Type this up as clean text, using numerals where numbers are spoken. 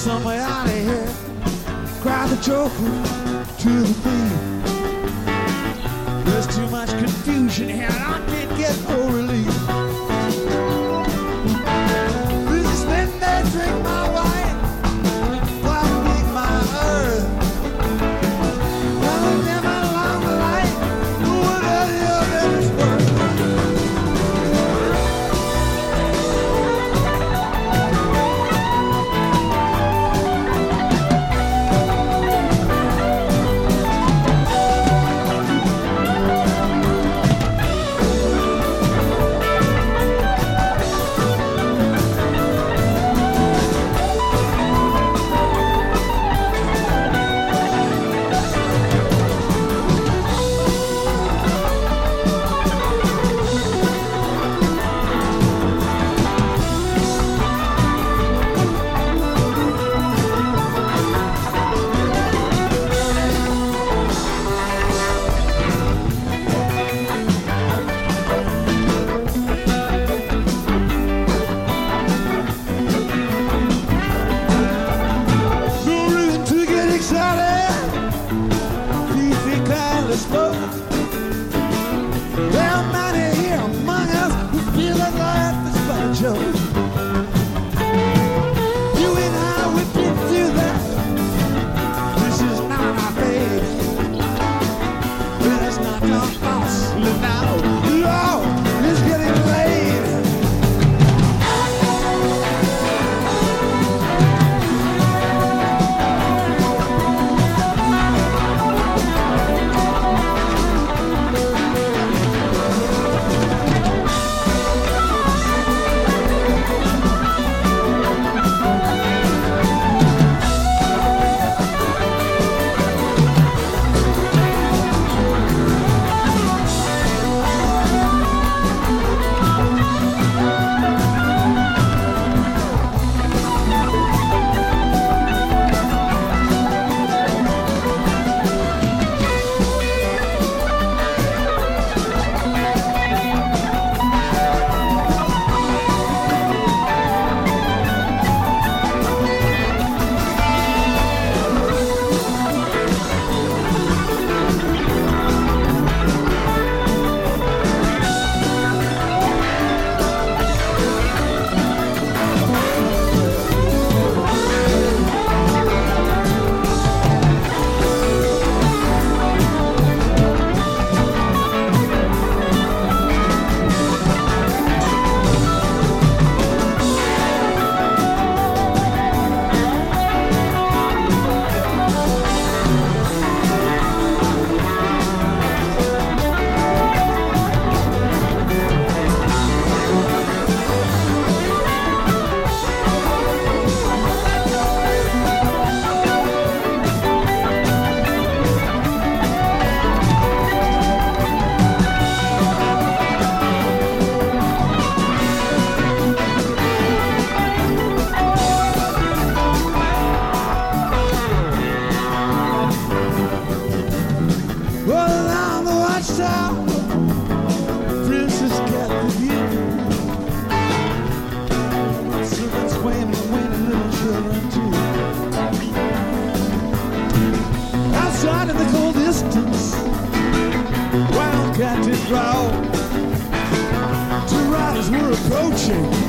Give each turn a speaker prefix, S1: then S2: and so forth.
S1: somewhere out of here. Cried the joker to the thief. There's too much confusion here and I can't get no relief. Businessmen, they drink my wine while they dig my earth. I'll never along the light without your very worth. There are many here among us who feel that life is but a joke. You and I, we've been through that. This is not our fate. But it's not our fault. Look now, Lord, it's getting late. Princess got the view. Servants waiting, little children too. Outside in the cold distance, wildcat did growl. Two riders were approaching.